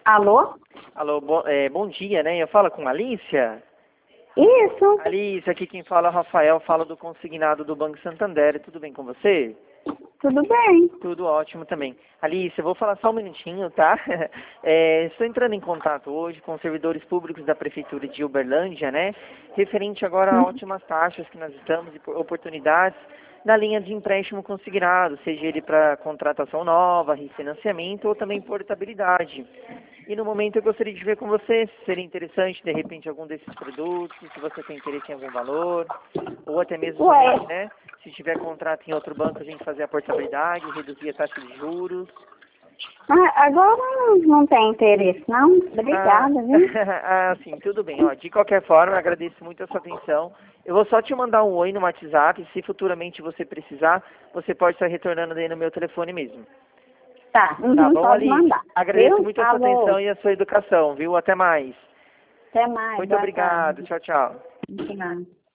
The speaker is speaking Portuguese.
Alô? Alô, bom dia, né? Eu falo com a Alicia. Isso, Alicia, aqui quem fala é o Rafael, falo do consignado do Banco Santander. Tudo bem com você? tudo bem. Tudo ótimo também. Alicia, eu vou falar só um minutinho, tá? Estou entrando em contato hoje com os servidores públicos da Prefeitura de Uberlândia, né? Referente agora a ótimas taxas que nós estamos e oportunidades na linha de empréstimo consignado, seja ele para contratação nova, refinanciamento ou também portabilidade. E no momento eu gostaria de ver com você se seria interessante, de repente, algum desses produtos, se você tem interesse em algum valor, ou até mesmo Ué, também, né? Se tiver contrato em outro banco, a gente fazer a portabilidade, reduzir a taxa de juros. agora não tem interesse, não. Ah, Obrigada, viu? sim, tudo bem. Ó, de qualquer forma, eu agradeço muito a sua atenção. Eu vou só te mandar um oi no WhatsApp. Se futuramente você precisar, você pode estar retornando daí no meu telefone mesmo. Tá, Tá bom, pode Alice? mandar. Agradeço Viu? muito a sua Alô, atenção e a sua educação, viu? Até mais. até mais, Muito boa obrigado. tarde. Tchau, tchau. De nada.